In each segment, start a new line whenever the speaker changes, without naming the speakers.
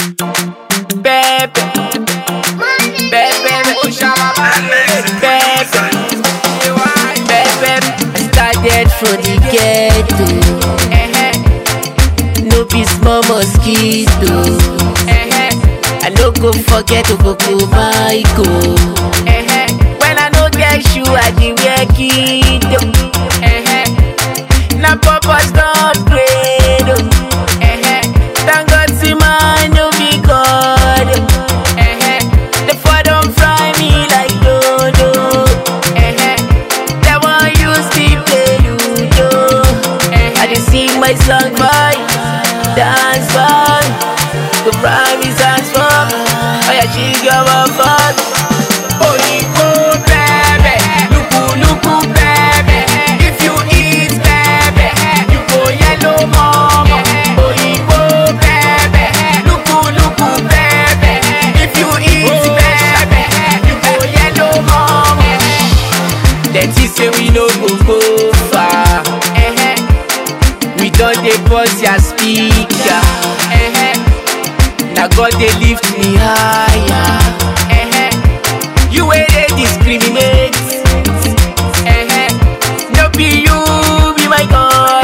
Pepe, started from the ghetto. No be small mosquito. I no go forget to go Michael. When I no get shoe, I dey wear kito. Na purpose don upgrade. Thank God see man no be God. The food don't fry me like dodo. They want use me play ludo. I dey sing my song boy, dance boy. The rhyme is dance for. Oh yeah, she got my fuck. Oh you go baby, luku baby. If you eat baby, you go yellow mama. Oh you go baby, luku baby. If you eat baby, you go yellow mama. That is say we no go far. We don't dey bust your speaker. Now God they lift me higher. You where they discriminate. No be you, be my God.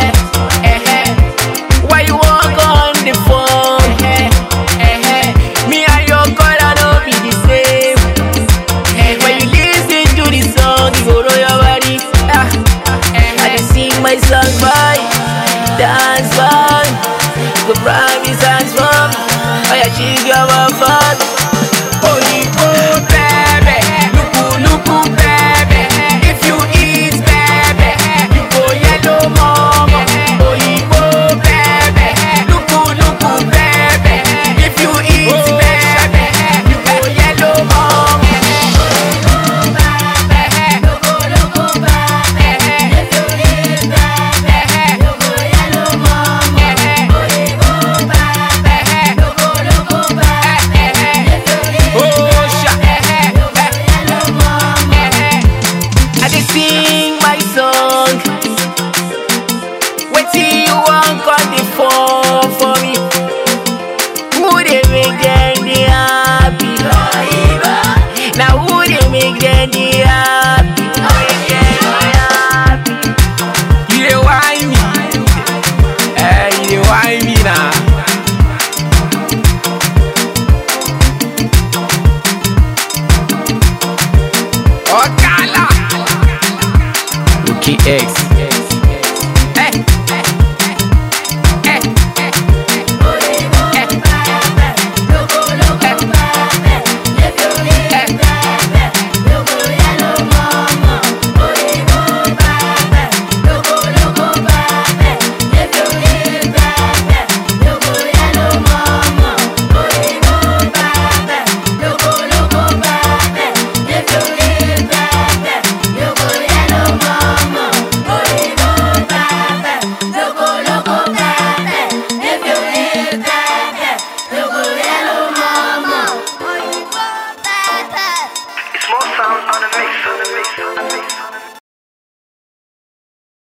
Why you walk on the phone? Me and your God I no be the same. When you listen to the song, you go know your body. I just sing my song boy, dance boy. The rhyme is dance boy. Oh yeah, she got my fun. Oh you go baby, luku baby. If you eat baby, you go yellow mama. Oh you go baby, luku baby. If you eat baby, you go yellow mama. Luku baby. If you eat baby, you go yellow mama. Oh you go baby, luku baby. I dey sing my song. Wetin you want on the phone for me? Who dey make them dey happy? Now who dey make them dey happy? You dey whine me, you dey whine me now. Okala. Okay, X.